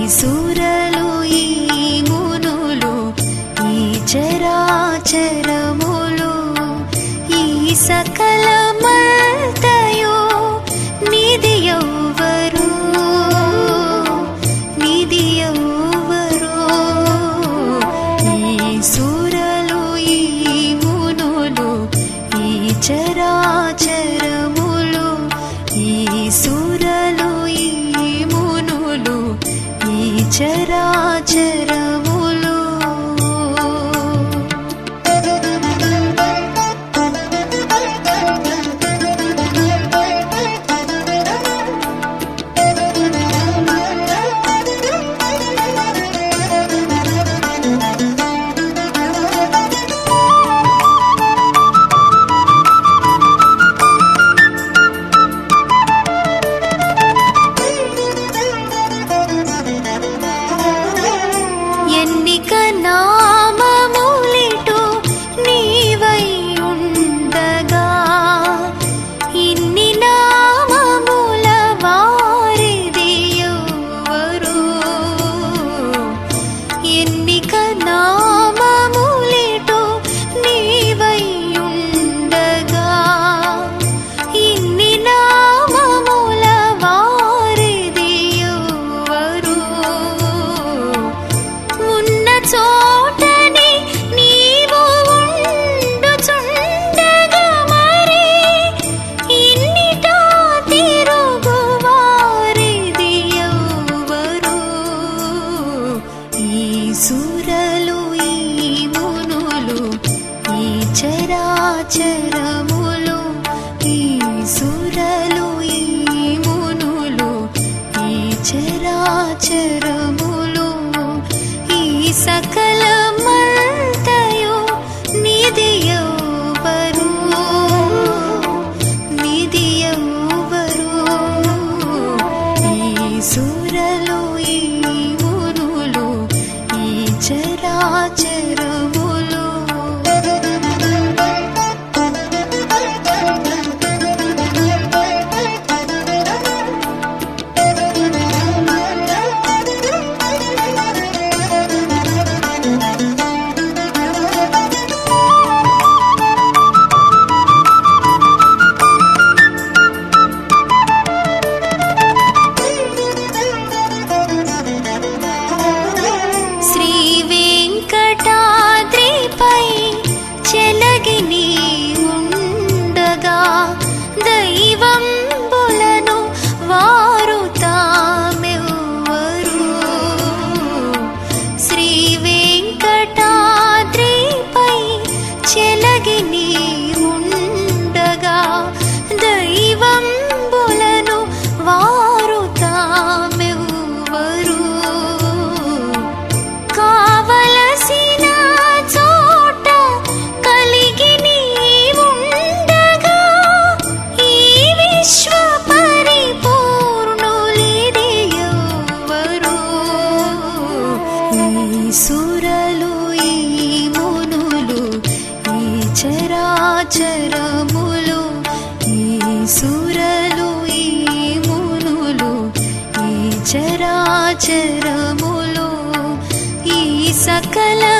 సురలు ఈ మునులు ఈ చరాచరములు ఈ సకలమంతయు నిధి ఎవ్వరు ఈ సురలు ఈ మునులు ఈ చరాచరములు ఈ సురలు ఈ మునులు ఈ చరాచరములు నామములిటు నీవై ఉండగా ఇన్ని నామముల వారిది ఎవరు ఎన్నిక నామములిటు నీవై ఉండగా ఇన్ని నామముల వారిది ఎవరు ఉన్న చోటని నీవు ఉండుచుండగా మరి ఇన్నిటా తిరుగు వారిది ఎవరు ఈ సురలు ఈ మునులు ఈ చరాచరములు ఈ సురలు ఈ మునులు ఈ చరాచరములు ఈ సకలమంతయు నిధి ఎవ్వరు ఈ సురలు ఈ మునులు ఈ చరాచరములు శ్రీ వెంకటాద్రిపై చెలగిని ఉండగా దైవంబులను వారు తామెవ్వరు శ్రీ వెంకటాద్రిపై చెలగిని ఉండగా దైవంబులను వారు తామెవ్వరు కావలసిన చోట కలిగి ఉండగా ఈ విశ్వ పరిపూర్ణులిది ఎవ్వరు ఈ సురలు ఈ మునులు ఈ చరాచరములు ఈ సురలు ఈ మునులు ఈ చరాచరములు ఈ సకల